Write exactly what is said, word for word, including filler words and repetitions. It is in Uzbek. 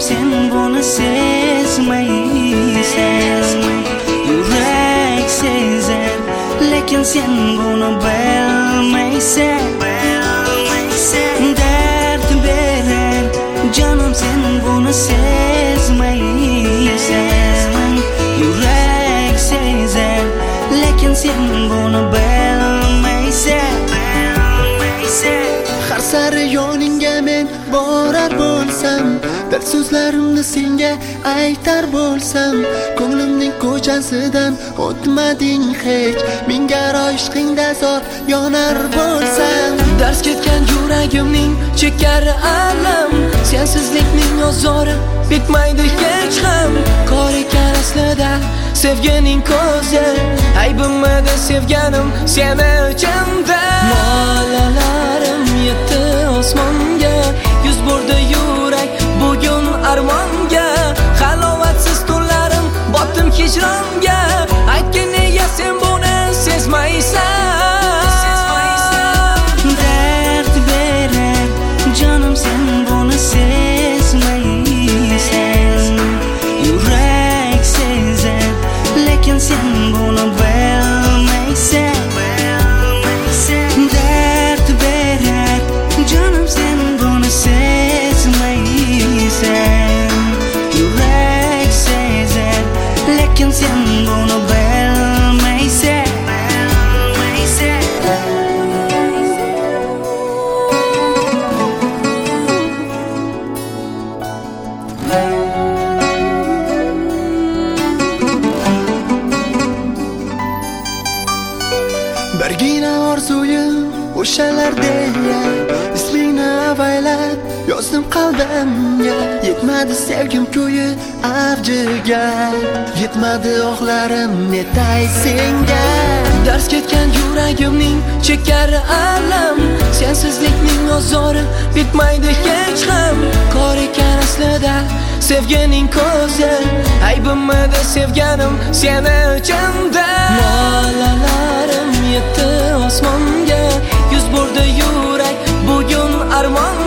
sen bunu sezmaysan. Yürek sezer lekin sen bunu bilmaysan. Dert berer canım sen bunu sezmaysan. Yürek sezer lekin sen bunu bilmaysan. Har sari yoningga men borar bo'lsam, dard so'zlarimni senga aytar bo'lsam, ko'nglimning ko'chasidan o'tmading hech, menga ishqingda zor yonar bo'lsam. Dars ketgan yuragimning chekar alam, sensizlikning azori bitmaydi hech ham. Kor ekan aslida sevgining ko'zi, aybimidi sevganim seni uchunda. Molalarim yetdi osmonga, yuz burdi yurak bugun armonga. Halovatsiz tunlarim botdim hijronga, aytgin nega sen buni sezmaysan. Dard berar canım sen bunu sezmaysan. Yürek sezer lekin sen bunu bilmaysan. Dard berar canım sen bunu sezmaysan. Yürek sezer lekin sen bunu bilmaysan. Birgina orzuyim o'shalar deya, ismingni avaylab yozdim qalbimga. Yetmadi sevgim ko'yi avjiga, yetmadi oxlarim netay senga. Dars ketgan yuragimning chekar alam, sensizlikning azori bitmaydi hech ham. Kor ekan aslida sevgining ko'zi, aybimidi sevganim seni uchunda. Molalarim yetdi osmonga, yuz burdi yurak bugun armon